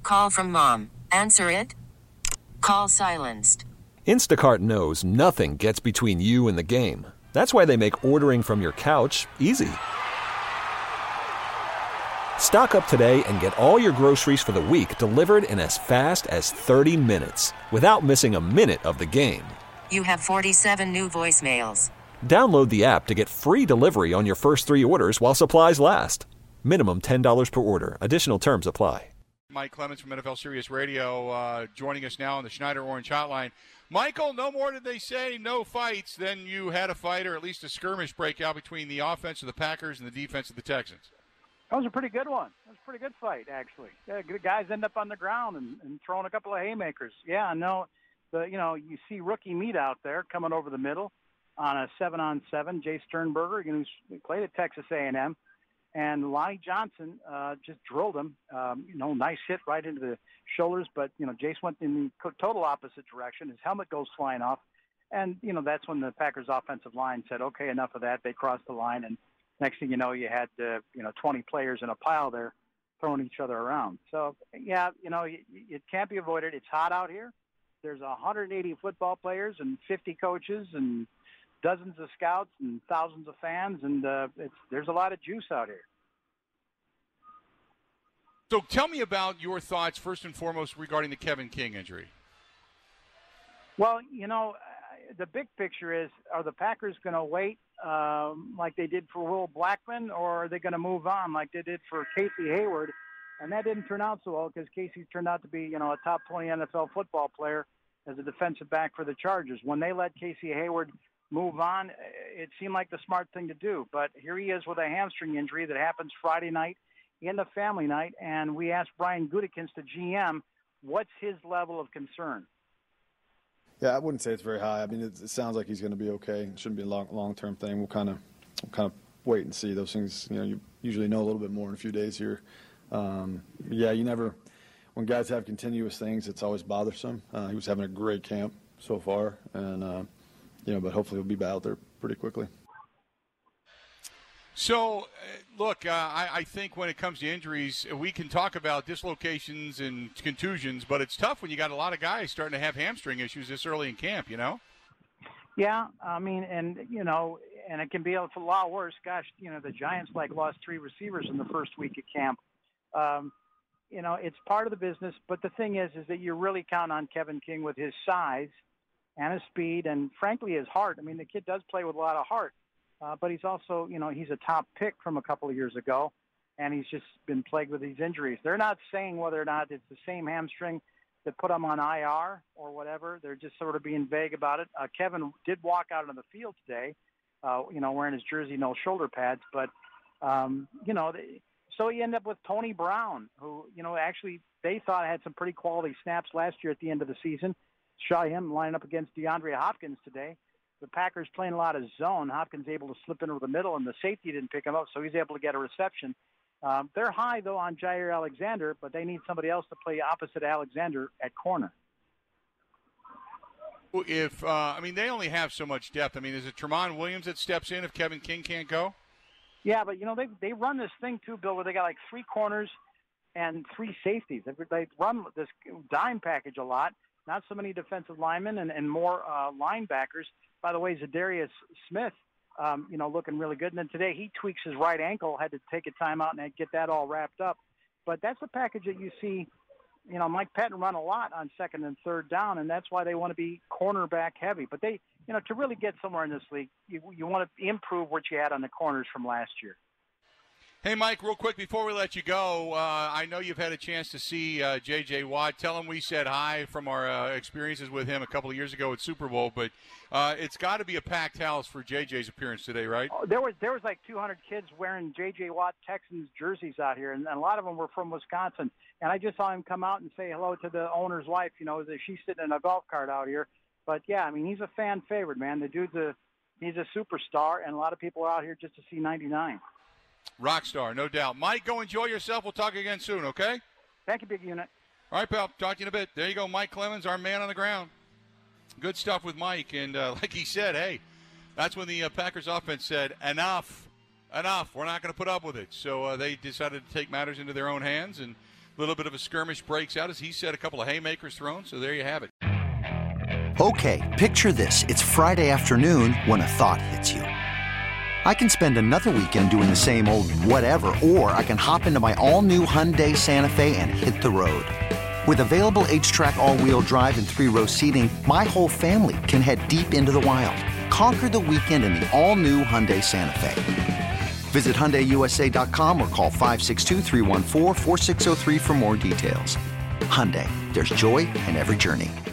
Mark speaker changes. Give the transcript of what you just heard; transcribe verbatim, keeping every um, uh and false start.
Speaker 1: Call from mom. Answer it. Call silenced.
Speaker 2: Instacart knows nothing gets between you and the game. That's why they make ordering from your couch easy. Stock up today and get all your groceries for the week delivered in as fast as thirty minutes without missing a minute of the game.
Speaker 1: You have forty-seven new voicemails.
Speaker 2: Download the app to get free delivery on your first three orders while supplies last. Minimum ten dollars per order. Additional terms apply.
Speaker 3: Mike Clemens from N F L Sirius Radio uh, joining us now on the Schneider Orange Hotline. Michael, no more did they say no fights than you had a fight or at least a skirmish breakout between the offense of the Packers and the defense of the Texans.
Speaker 4: That was a pretty good one. That was a pretty good fight, actually. Yeah, the guys end up on the ground and, and throwing a couple of haymakers. Yeah, no, the you know you see rookie meat out there coming over the middle on a seven-on-seven. Jay Sternberger, you know, who played at Texas A and M, and Lonnie Johnson uh, just drilled him. Um, you know, nice hit right into the shoulders, but you know, Jace went in the total opposite direction. His helmet goes flying off, and you know that's when the Packers' offensive line said, "Okay, enough of that." They crossed the line and. Next thing you know, you had, uh, you know, twenty players in a pile there throwing each other around. So, yeah, you know, it, it can't be avoided. It's hot out here. There's one hundred eighty football players and fifty coaches and dozens of scouts and thousands of fans, and uh, it's, there's a lot of juice out here.
Speaker 3: So tell me about your thoughts, first and foremost, regarding the Kevin King injury.
Speaker 4: Well, you know, the big picture is, are the Packers going to wait um, like they did for Will Blackman, or are they going to move on like they did for Casey Hayward? And that didn't turn out so well because Casey turned out to be, you know, a top twenty N F L football player as a defensive back for the Chargers. When they let Casey Hayward move on, it seemed like the smart thing to do. But here he is with a hamstring injury that happens Friday night in the family night, and we asked Brian Gutekunst, the G M, what's his level of concern?
Speaker 5: Yeah, I wouldn't say it's very high. I mean, it, it sounds like he's going to be okay. It shouldn't be a long, long-term thing. We'll kind of, we'll kind of wait and see. Those things, you know, you usually know a little bit more in a few days here. Um, yeah, you never. When guys have continuous things, it's always bothersome. Uh, he was having a great camp so far, and uh, you know, but hopefully he'll be out there pretty quickly.
Speaker 3: So, uh, look, uh, I, I think when it comes to injuries, we can talk about dislocations and contusions, but it's tough when you got a lot of guys starting to have hamstring issues this early in camp, you know?
Speaker 4: Yeah, I mean, and, you know, and it can be a lot worse. Gosh, you know, the Giants, like, lost three receivers in the first week of camp. Um, you know, it's part of the business, but the thing is, is that you really count on Kevin King with his size and his speed and, frankly, his heart. I mean, the kid does play with a lot of heart. Uh, but he's also, you know, he's a top pick from a couple of years ago, and he's just been plagued with these injuries. They're not saying whether or not it's the same hamstring that put him on I R or whatever. They're just sort of being vague about it. Uh, Kevin did walk out on the field today, uh, you know, wearing his jersey, no shoulder pads. But, um, you know, they, so you end up with Tony Brown, who, you know, actually they thought had some pretty quality snaps last year at the end of the season. Saw him lining up against DeAndre Hopkins today. The Packers playing a lot of zone. Hopkins able to slip into the middle, and the safety didn't pick him up, so he's able to get a reception. Um, they're high, though, on Jair Alexander, but they need somebody else to play opposite Alexander at corner.
Speaker 3: If uh, I mean, they only have so much depth. I mean, is it Tramon Williams that steps in if Kevin King can't go?
Speaker 4: Yeah, but, you know, they they run this thing, too, Bill, where they got like three corners and three safeties. They, they run this dime package a lot, not so many defensive linemen and, and more uh, linebackers. By the way, Zadarius Smith, um, you know, looking really good. And then today he tweaks his right ankle, had to take a timeout and get that all wrapped up. But that's a package that you see, you know, Mike Patton run a lot on second and third down, and that's why they want to be cornerback heavy. But they, you know, to really get somewhere in this league, you, you want to improve what you had on the corners from last year.
Speaker 3: Hey, Mike, real quick before we let you go, uh, I know you've had a chance to see uh, J J. Watt. Tell him we said hi from our uh, experiences with him a couple of years ago at Super Bowl. But uh, it's got to be a packed house for J J's appearance today, right?
Speaker 4: Oh, there was there was like two hundred kids wearing J J. Watt Texans jerseys out here, and, and a lot of them were from Wisconsin. And I just saw him come out and say hello to the owner's wife. You know, she's sitting in a golf cart out here. But yeah, I mean, he's a fan favorite, man. The dude's a he's a superstar, and a lot of people are out here just to see ninety-nine.
Speaker 3: Rock star, no doubt. Mike, go enjoy yourself. We'll talk again soon, okay?
Speaker 4: Thank you, Big Unit.
Speaker 3: All right, pal. Talk to you in a bit. There you go, Mike Clemens, our man on the ground. Good stuff with Mike. And uh, like he said, hey, that's when the uh, Packers offense said, enough, enough. We're not going to put up with it. So uh, they decided to take matters into their own hands. And little bit of a skirmish breaks out. As he said, a couple of haymakers thrown. So there you have it.
Speaker 6: Okay, picture this. It's Friday afternoon when a thought hits you. I can spend another weekend doing the same old whatever, or I can hop into my all-new Hyundai Santa Fe and hit the road. With available H-Track all-wheel drive and three-row seating, my whole family can head deep into the wild. Conquer the weekend in the all-new Hyundai Santa Fe. Visit Hyundai U S A dot com or call five six two, three one four, four six zero three for more details. Hyundai, there's joy in every journey.